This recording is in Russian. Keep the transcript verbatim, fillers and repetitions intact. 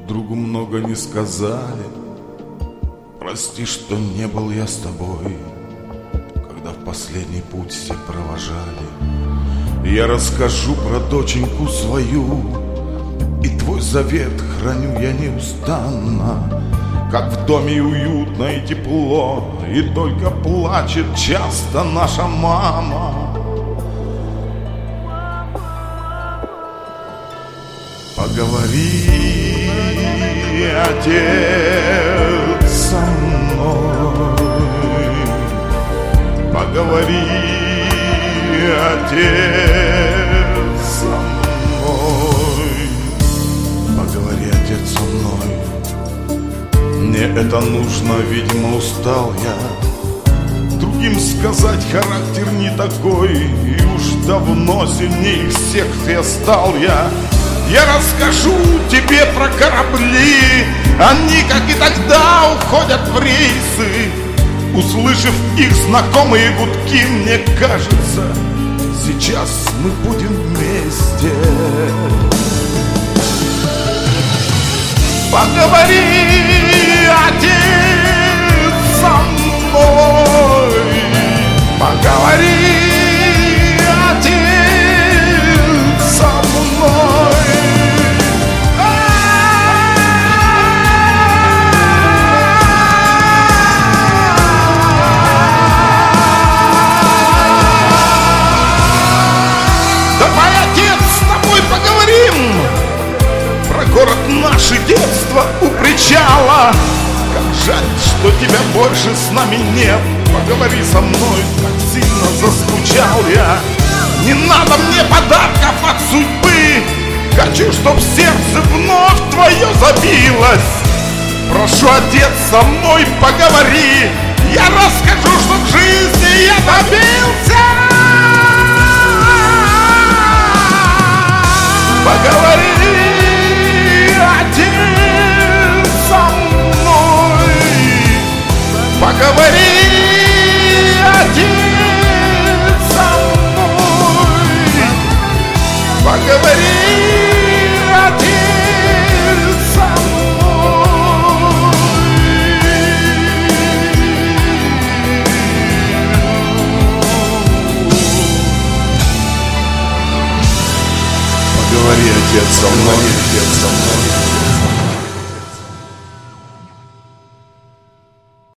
другу много не сказали. Прости, что не был я с тобой, когда в последний путь все провожали. Я расскажу про доченьку свою, и твой завет храню я неустанно. Как в доме уютно и тепло, и только плачет часто наша мама. Поговори, отец, со мной. Поговори, отец, со мной. Поговори, отец, со мной. Мне это нужно, видимо, устал я. Другим сказать характер не такой, и уж давно сильнее всех я стал я. Я расскажу тебе про корабли, они, как и тогда, уходят в рейсы. Услышав их знакомые гудки, мне кажется, сейчас мы будем вместе. Поговори, отец, со мной. Поговори, отец, со мной. Давай, отец, с тобой поговорим про город наше детство у причала. Как жаль, что тебя больше с нами нет. Поговори со мной, как сильно заскучал я. Не надо мне подарков от судьбы, хочу, чтоб сердце вновь твое забилось. Прошу, отец, со мной поговори, я расскажу, что в жизни я добился. Поговори, отец, со мной. Поговори, отец, со мной. Поговори, отец, со мной. Поговори, отец, со мной, отец, со мной.